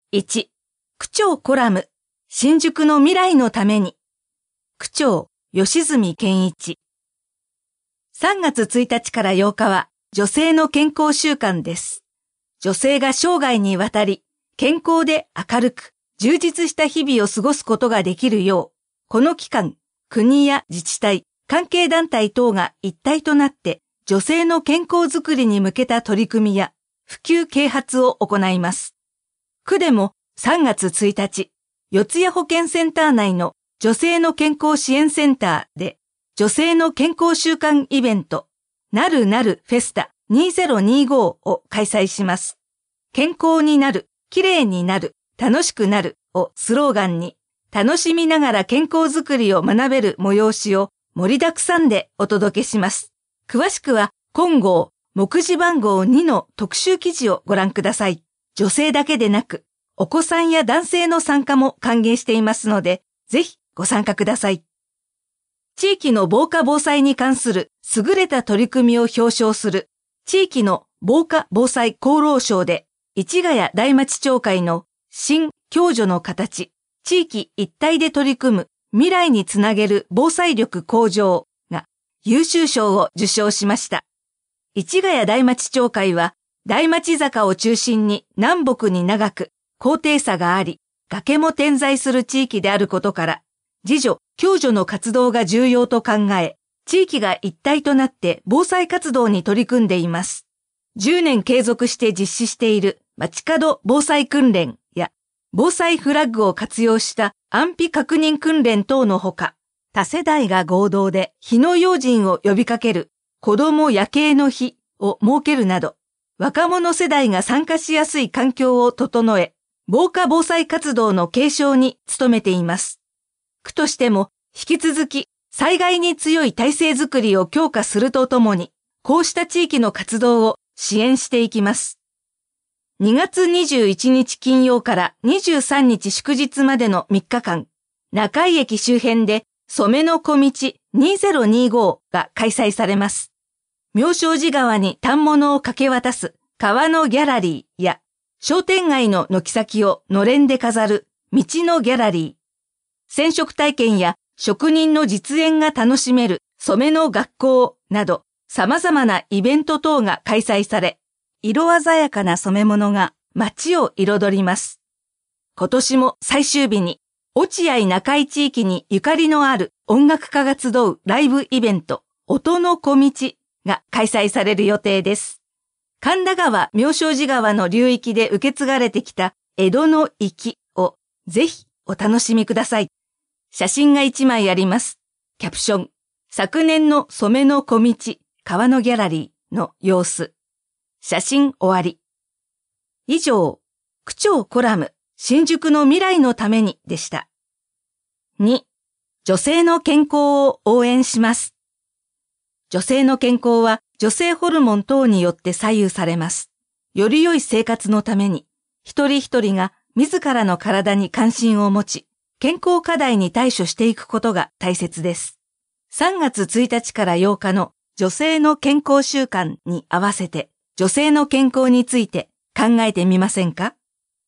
1、区長コラム、新宿の未来のために。区長、吉住健一。3月1日から8日は女性の健康週間です。女性が生涯にわたり、健康で明るく、充実した日々を過ごすことができるよう、この期間、国や自治体、関係団体等が一体となって、女性の健康づくりに向けた取り組みや、普及啓発を行います。区でも3月1日、四谷保健センター内の女性の健康支援センターで、女性の健康週間イベント、なるなるフェスタ2025を開催します。健康になる、綺麗になる、楽しくなるをスローガンに、楽しみながら健康づくりを学べる催しを盛りだくさんでお届けします。詳しくは今号目次番号2の特集記事をご覧ください。女性だけでなく、お子さんや男性の参加も歓迎していますので、ぜひご参加ください。地域の防火防災に関する優れた取り組みを表彰する地域の防火防災功労賞で、市ヶ谷大町町会の新共助の形、地域一体で取り組む未来につなげる防災力向上が優秀賞を受賞しました。市ヶ谷大町町会は大町坂を中心に南北に長く高低差があり、崖も点在する地域であることから、自助・共助の活動が重要と考え、地域が一体となって防災活動に取り組んでいます。10年継続して実施している街角防災訓練や防災フラッグを活用した安否確認訓練等のほか、多世代が合同で火の用心を呼びかける子ども夜景の日を設けるなど、若者世代が参加しやすい環境を整え、防火防災活動の継承に努めています。区としても引き続き災害に強い体制づくりを強化するとともに、こうした地域の活動を支援していきます。2月21日金曜から23日祝日までの3日間、中井駅周辺で染の小道2025が開催されます。妙正寺川に反物をかけ渡す川のギャラリーや、商店街の軒先をのれんで飾る道のギャラリー、染色体験や職人の実演が楽しめる染の学校など様々なイベント等が開催され、色鮮やかな染め物が街を彩ります。今年も最終日に落合中井地域にゆかりのある音楽家が集うライブイベント音の小道が開催される予定です。神田川妙正寺川の流域で受け継がれてきた江戸の粋をぜひお楽しみください。写真が1枚あります。キャプション、昨年の染の小道川のギャラリーの様子。写真終わり。以上、区長コラム新宿の未来のためにでした。2、女性の健康を応援します。女性の健康は女性ホルモン等によって左右されます。より良い生活のために、一人一人が自らの体に関心を持ち、健康課題に対処していくことが大切です。3月1日から8日の女性の健康週間に合わせて、女性の健康について考えてみませんか？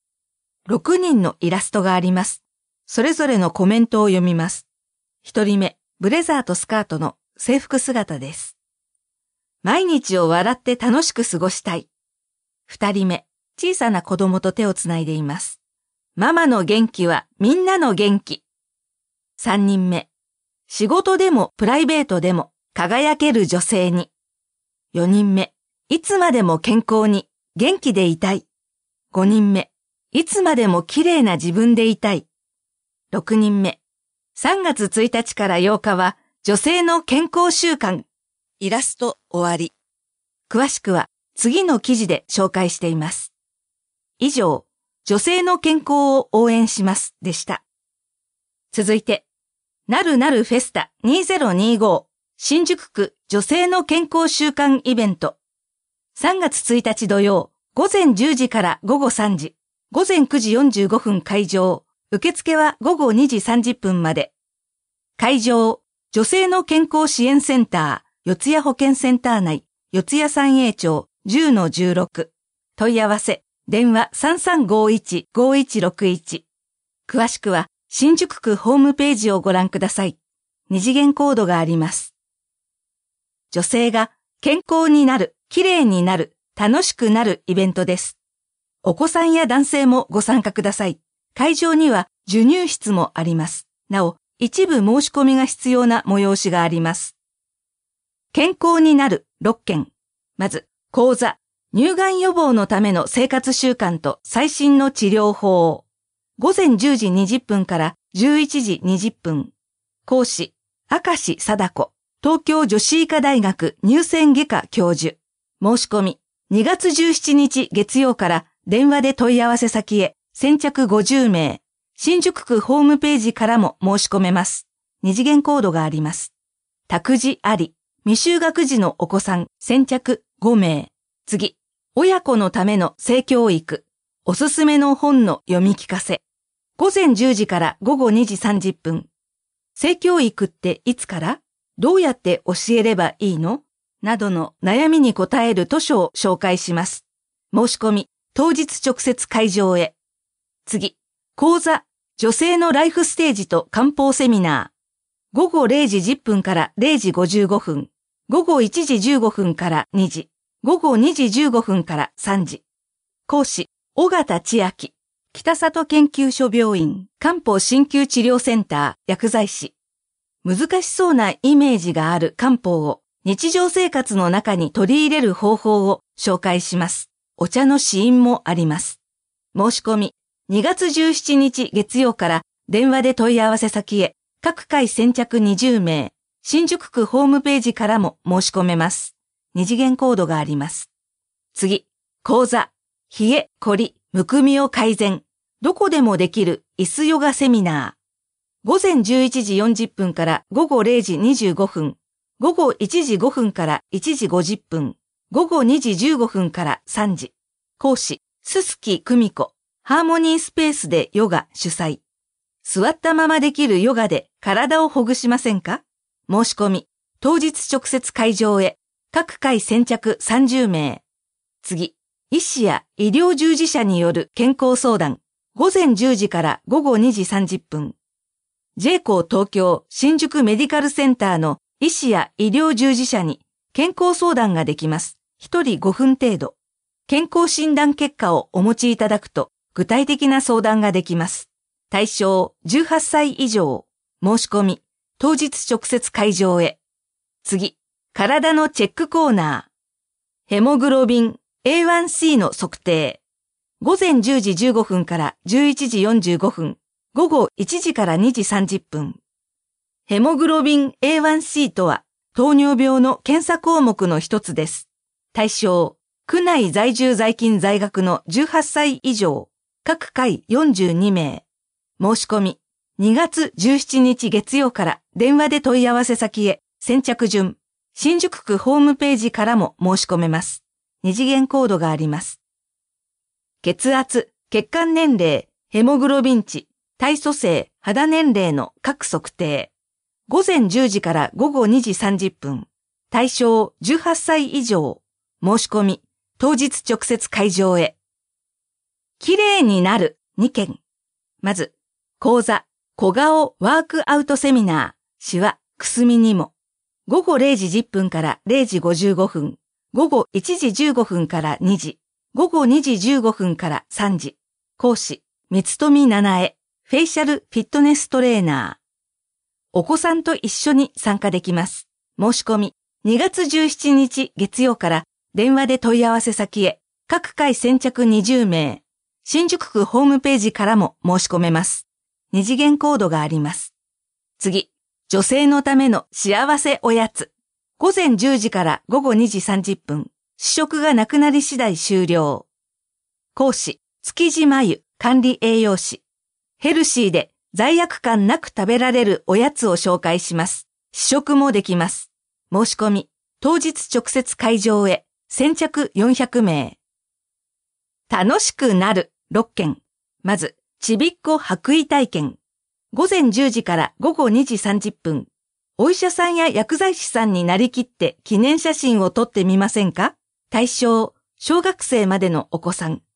6 人のイラストがあります。それぞれのコメントを読みます。1人目、ブレザーとスカートの制服姿です。毎日を笑って楽しく過ごしたい。2人目、小さな子供と手をつないでいます。ママの元気はみんなの元気。3人目、仕事でもプライベートでも輝ける女性に。4人目、いつまでも健康に元気でいたい。5人目、いつまでも綺麗な自分でいたい。6人目、3月1日から8日は女性の健康週間。イラスト終わり。詳しくは次の記事で紹介しています。以上、女性の健康を応援しますでした。続いて、なるなるフェスタ2025新宿区女性の健康週間イベント。3月1日土曜午前10時から午後3時、午前9時45分開場、受付は午後2時30分まで。会場、女性の健康支援センター、四谷保健センター内、四谷三栄町 10-16。問い合わせ電話3351-5161。詳しくは新宿区ホームページをご覧ください。二次元コードがあります。女性が健康になる、きれいになる、楽しくなるイベントです。お子さんや男性もご参加ください。会場には授乳室もあります。なお、一部申し込みが必要な催しがあります。健康になる6件。まず、講座、乳がん予防のための生活習慣と最新の治療法。午前10時20分から11時20分。講師、明石貞子、東京女子医科大学乳腺外科教授。申し込み、2月17日月曜から電話で問い合わせ先へ、先着50名。新宿区ホームページからも申し込めます。二次元コードがあります。託児あり、未就学児のお子さん、先着5名。次、親子のための性教育。おすすめの本の読み聞かせ。午前10時から午後2時30分。性教育っていつから？どうやって教えればいいの？などの悩みに答える図書を紹介します。申し込み、当日直接会場へ。次、講座、女性のライフステージと漢方セミナー。午後0時10分から0時55分。午後1時15分から2時。午後2時15分から3時。講師、尾形千秋。北里研究所病院漢方鍼灸治療センター薬剤師。難しそうなイメージがある漢方を日常生活の中に取り入れる方法を紹介します。お茶の試飲もあります。申し込み、2月17日月曜から電話で問い合わせ先へ、各回先着20名、新宿区ホームページからも申し込めます。二次元コードがあります。次、講座、冷え、こり、むくみを改善。どこでもできる椅子ヨガセミナー。午前11時40分から午後0時25分。午後1時5分から1時50分。午後2時15分から3時。講師、臼木久美子。ハーモニースペースでヨガ主催。座ったままできるヨガで体をほぐしませんか？申し込み、当日直接会場へ。各回先着30名。次、医師や医療従事者による健康相談。午前10時から午後2時30分。J 校東京新宿メディカルセンターの医師や医療従事者に健康相談ができます。1人5分程度。健康診断結果をお持ちいただくと具体的な相談ができます。対象18歳以上。申し込み、当日直接会場へ。次、体のチェックコーナー。ヘモグロビン A1C の測定。午前10時15分から11時45分。午後1時から2時30分。ヘモグロビン A1C とは糖尿病の検査項目の一つです。対象、区内在住在勤在学の18歳以上。各回42名。申し込み、2月17日月曜から電話で問い合わせ先へ先着順。新宿区ホームページからも申し込めます。二次元コードがあります。血圧、血管年齢、ヘモグロビン値、体組成、肌年齢の各測定。午前10時から午後2時30分。対象18歳以上。申し込み、当日直接会場へ。きれいになる2件。まず、講座、小顔ワークアウトセミナー、シワ、くすみにも。午後0時10分から0時55分。午後1時15分から2時。午後2時15分から3時。講師、三富七重、フェイシャルフィットネストレーナー。お子さんと一緒に参加できます。申し込み、2月17日月曜から電話で問い合わせ先へ、各回先着20名。新宿区ホームページからも申し込めます。二次元コードがあります。次、女性のための幸せおやつ。午前10時から午後2時30分。試食がなくなり次第終了。講師、築地真由管理栄養士。ヘルシーで罪悪感なく食べられるおやつを紹介します。試食もできます。申し込み、当日直接会場へ。先着400名。楽しくなる6件。まず、ちびっこ白衣体験。午前10時から午後2時30分。お医者さんや薬剤師さんになりきって記念写真を撮ってみませんか？対象、小学生までのお子さん、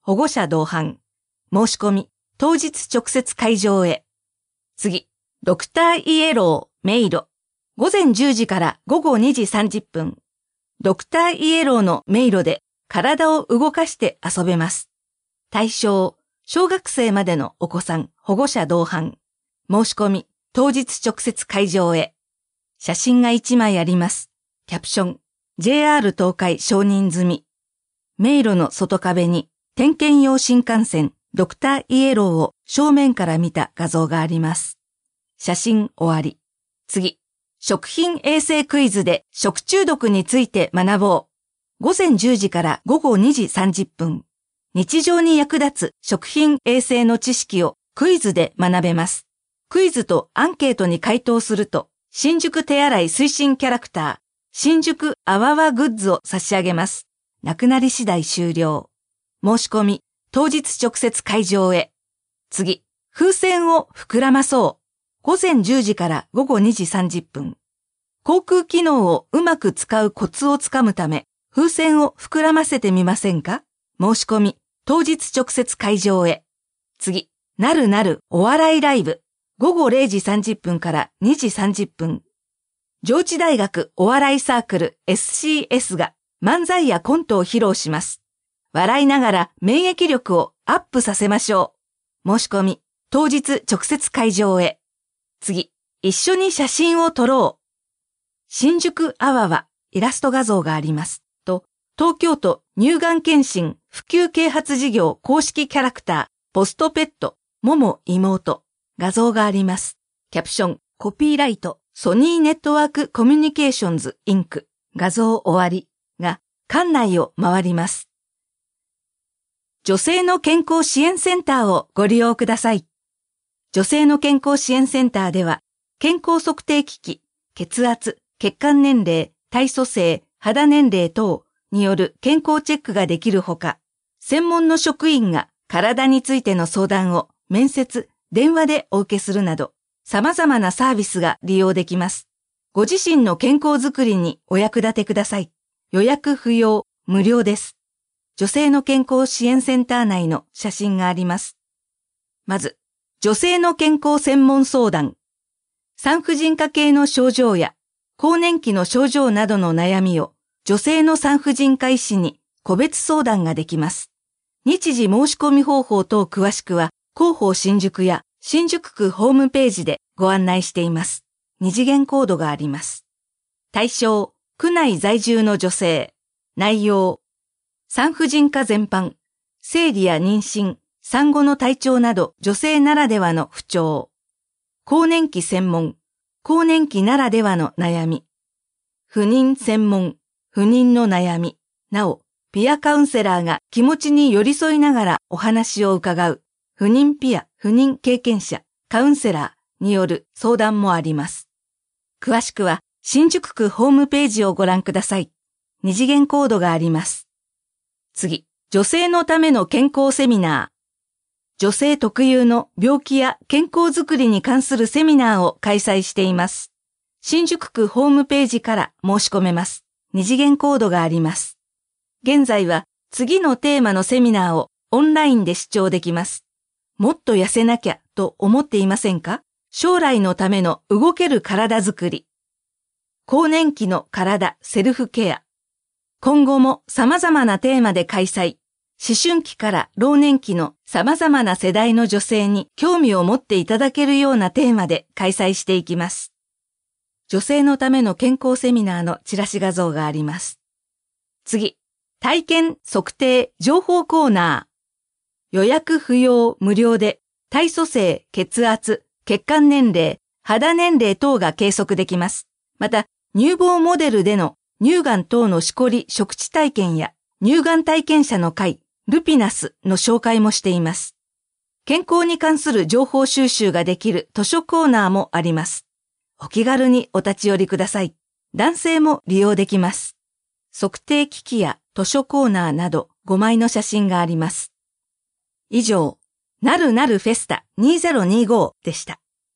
保護者同伴。申し込み、当日直接会場へ。次、ドクターイエロー、迷路。午前10時から午後2時30分。ドクターイエローの迷路で体を動かして遊べます。対象、小学生までのお子さん、保護者同伴。申し込み、当日直接会場へ。写真が1枚あります。キャプション、JR 東海承認済み。迷路の外壁に点検用新幹線、ドクターイエローを正面から見た画像があります。写真終わり。次。食品衛生クイズで食中毒について学ぼう。午前10時から午後2時30分。日常に役立つ食品衛生の知識をクイズで学べます。クイズとアンケートに回答すると、新宿手洗い推進キャラクター、新宿あわわグッズを差し上げます。なくなり次第終了。申し込み、当日直接会場へ。次、風船を膨らまそう。午前10時から午後2時30分。航空機能をうまく使うコツをつかむため、風船を膨らませてみませんか？申し込み、当日直接会場へ。次、なるなるお笑いライブ。午後0時30分から2時30分。上智大学お笑いサークル SCS が漫才やコントを披露します。笑いながら免疫力をアップさせましょう。申し込み、当日直接会場へ。次、一緒に写真を撮ろう。新宿あわわ、イラスト画像があります。と、東京都乳がん検診普及啓発事業公式キャラクター、ポストペット、もも妹、画像があります。キャプション、コピーライト、ソニーネットワークコミュニケーションズインク、画像終わりが館内を回ります。女性の健康支援センターをご利用ください。女性の健康支援センターでは、健康測定機器、血圧、血管年齢、体組成、肌年齢等による健康チェックができるほか、専門の職員が体についての相談を面接、電話でお受けするなど、様々なサービスが利用できます。ご自身の健康づくりにお役立てください。予約不要、無料です。女性の健康支援センター内の写真があります。まず、女性の健康専門相談。産婦人科系の症状や更年期の症状などの悩みを女性の産婦人科医師に個別相談ができます。日時申し込み方法等詳しくは広報新宿や新宿区ホームページでご案内しています。二次元コードがあります。対象、区内在住の女性。内容、産婦人科全般、生理や妊娠、産後の体調など女性ならではの不調。更年期専門、更年期ならではの悩み。不妊専門、不妊の悩み。なお、ピアカウンセラーが気持ちに寄り添いながらお話を伺う、不妊ピア、不妊経験者、カウンセラーによる相談もあります。詳しくは、新宿区ホームページをご覧ください。二次元コードがあります。次、女性のための健康セミナー。女性特有の病気や健康づくりに関するセミナーを開催しています。新宿区ホームページから申し込めます。二次元コードがあります。現在は次のテーマのセミナーをオンラインで視聴できます。もっと痩せなきゃと思っていませんか？将来のための動ける体づくり。更年期の体セルフケア。今後も様々なテーマで開催。思春期から老年期の様々な世代の女性に興味を持っていただけるようなテーマで開催していきます。女性のための健康セミナーのチラシ画像があります。次、体験測定情報コーナー。予約不要無料で体組成、血圧、血管年齢、肌年齢等が計測できます。また、乳房モデルでの乳がん等のしこり触知体験や乳がん体験者の会、ルピナスの紹介もしています。健康に関する情報収集ができる図書コーナーもあります。お気軽にお立ち寄りください。男性も利用できます。測定機器や図書コーナーなど5枚の写真があります。以上、なるなるフェスタ2025でした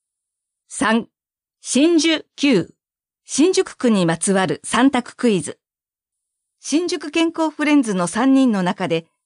。3. 真珠9。新宿区にまつわる3択クイズ。新宿健康フレンズの3人の中で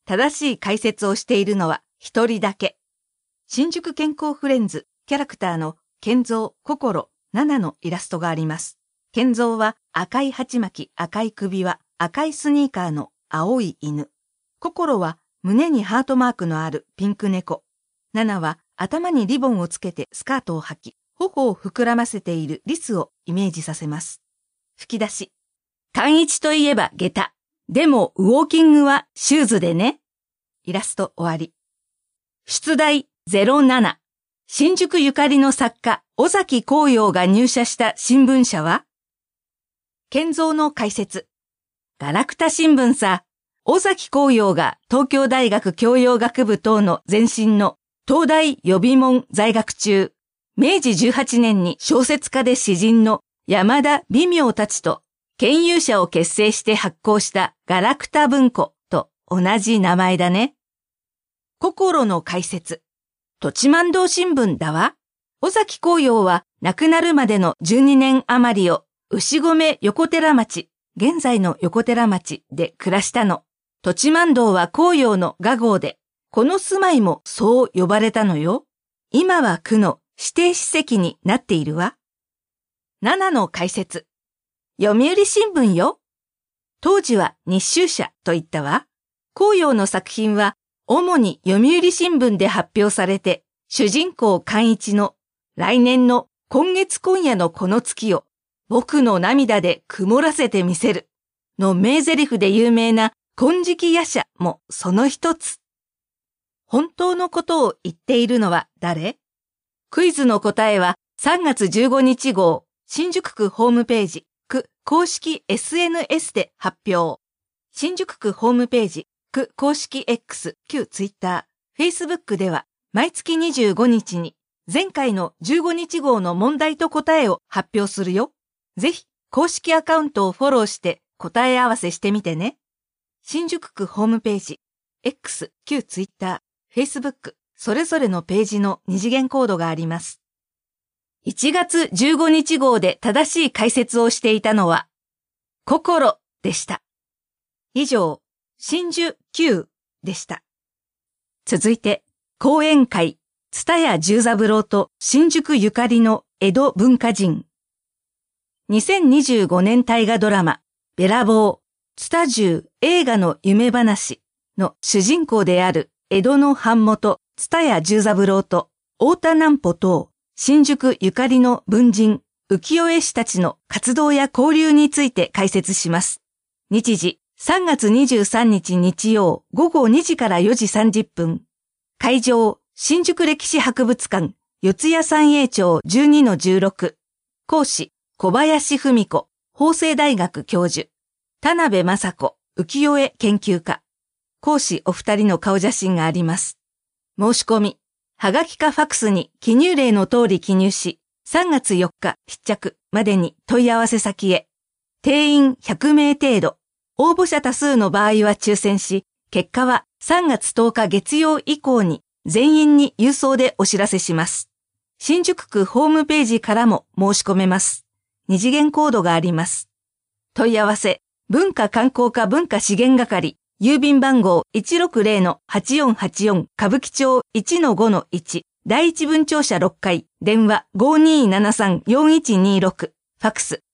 正しい解説をしているのは一人だけ。新宿健康フレンズキャラクターの健三、心、7のイラストがあります。健三は赤い鉢巻き、赤い首輪、赤いスニーカーの青い犬。心は胸にハートマークのあるピンク猫。7は頭にリボンをつけてスカートを履き、頬を膨らませているリスをイメージさせます。吹き出し。寛一といえば下駄。でもウォーキングはシューズでね。イラスト終わり。出題07。新宿ゆかりの作家、尾崎紅葉が入社した新聞社は？健三の解説。ガラクタ新聞さ。尾崎紅葉が東京大学教養学部等の前身の東大予備門在学中、明治18年に小説家で詩人の山田美妙たちと研究者を結成して発行したガラクタ文庫と同じ名前だね。心の解説。土地万堂新聞だわ。尾崎紅葉は亡くなるまでの12年余りを牛込横寺町、現在の横寺町で暮らしたの。土地万堂は紅葉の雅号で、この住まいもそう呼ばれたのよ。今は区の指定史跡になっているわ。7の解説。読売新聞よ。当時は日集社と言ったわ。紅葉の作品は主に読売新聞で発表されて、主人公寛一の来年の今月今夜のこの月を僕の涙で曇らせてみせるの名台詞で有名な金色夜叉もその一つ。本当のことを言っているのは誰？クイズの答えは3月15日号、新宿区ホームページ、区公式 SNS で発表。新宿区ホームページ、区公式 X、旧ツイッター、Facebook では毎月25日に前回の15日号の問題と答えを発表するよ。ぜひ公式アカウントをフォローして答え合わせしてみてね。新宿区ホームページ、X、旧ツイッター、Facebook、それぞれのページの二次元コードがあります。1月15日号で正しい解説をしていたのは、心でした。以上、真珠9でした。続いて、講演会、蔦屋十三郎と新宿ゆかりの江戸文化人。2025年大河ドラマ、べらぼう。蔦十映画の夢話の主人公である江戸の版元蔦屋十三郎と太田南畝等新宿ゆかりの文人浮世絵師たちの活動や交流について解説します。日時3月23日日曜午後2時から4時30分。会場新宿歴史博物館四谷三栄町 12-16。講師小林文子法政大学教授。田辺雅子、浮世絵研究家。講師お二人の顔写真があります。申し込み、はがきかファクスに記入例の通り記入し、3月4日必着までに問い合わせ先へ。定員100名程度。応募者多数の場合は抽選し、結果は3月10日月曜以降に全員に郵送でお知らせします。新宿区ホームページからも申し込めます。二次元コードがあります。問い合わせ。文化観光課文化資源係、郵便番号 160-8484 歌舞伎町 1-5-1、第一分庁舎6階、電話 5273-4126、ファクス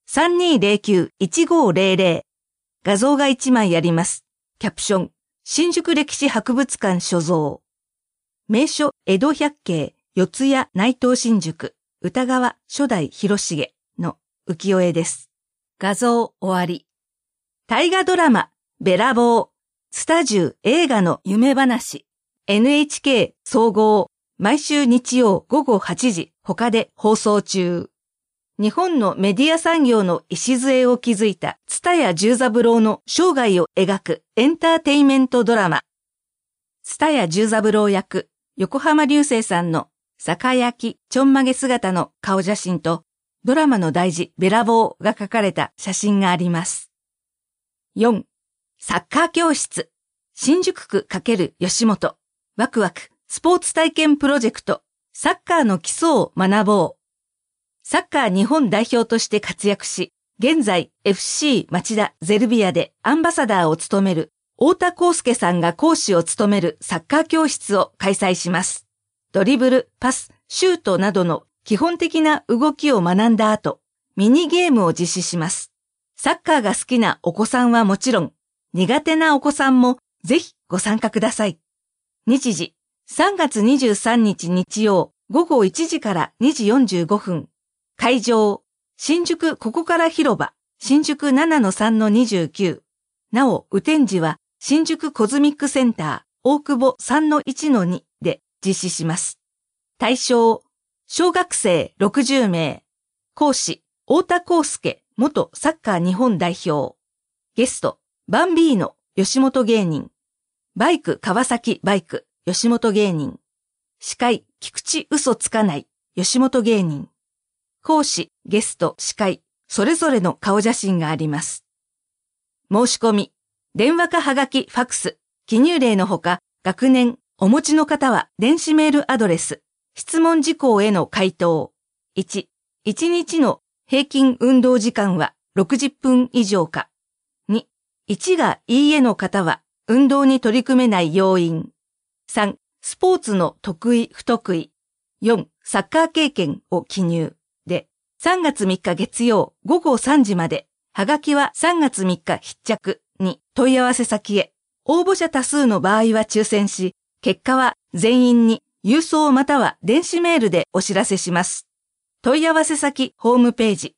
3209-1500。画像が1枚あります。キャプション、新宿歴史博物館所蔵。名所江戸百景、四谷内藤新宿、歌川初代広重の浮世絵です。画像終わり。大河ドラマ、べらぼう、蔦十映画の夢話、NHK 総合、毎週日曜午後8時、他で放送中。日本のメディア産業の礎を築いた蔦屋十三郎の生涯を描くエンターテイメントドラマ。蔦屋十三郎役、横浜流星さんの酒焼きちょんまげ姿の顔写真と、ドラマの題字べらぼうが書かれた写真があります。4. サッカー教室新宿区×吉本ワクワクスポーツ体験プロジェクトサッカーの基礎を学ぼう。サッカー日本代表として活躍し、現在 FC 町田ゼルビアでアンバサダーを務める太田康介さんが講師を務めるサッカー教室を開催します。ドリブル、パス、シュートなどの基本的な動きを学んだ後、ミニゲームを実施します。サッカーが好きなお子さんはもちろん、苦手なお子さんもぜひご参加ください。日時、3月23日日曜午後1時から2時45分。会場、新宿ここから広場、新宿 7-3-29。なお、雨天時は新宿コズミックセンター、大久保 3-1-2 で実施します。対象、小学生60名。講師、太田康介元サッカー日本代表。ゲスト、バンビーノ吉本芸人。バイク川崎バイク吉本芸人。司会、菊池嘘つかない吉本芸人。講師、ゲスト、司会、それぞれの顔写真があります。申し込み、電話かはがき、ファクス、記入例のほか、学年、お持ちの方は電子メールアドレス、質問事項への回答。1、1日の平均運動時間は60分以上か。2、1がいいえの方は運動に取り組めない要因。3、スポーツの得意不得意。4、サッカー経験を記入。で、3月3日月曜午後3時まで、はがきは3月3日必着に問い合わせ先へ。応募者多数の場合は抽選し、結果は全員に郵送または電子メールでお知らせします。問い合わせ先ホームページ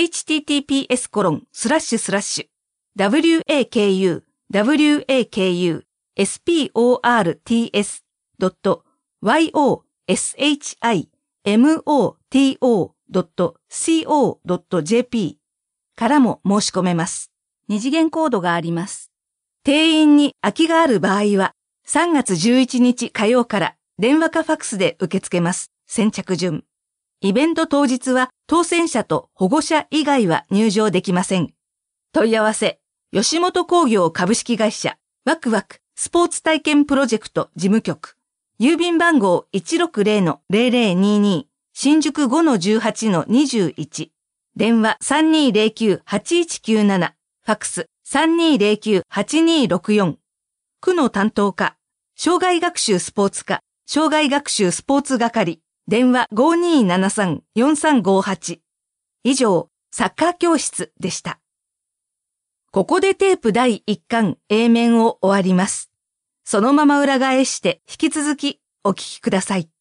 https://wakusportsport.co.jp からも申し込めます。二次元コードがあります。定員に空きがある場合は3月11日火曜から電話かファクスで受け付けます。先着順。イベント当日は当選者と保護者以外は入場できません。問い合わせ、吉本興業株式会社、ワクワクスポーツ体験プロジェクト事務局。郵便番号 160-0022 新宿 5-18-21。電話 3209-8197。ファクス 3209-8264。区の担当課、障害学習スポーツ課、障害学習スポーツ係。電話 5273-4358。以上、サッカー教室でした。ここでテープ第1巻 A 面を終わります。そのまま裏返して引き続きお聞きください。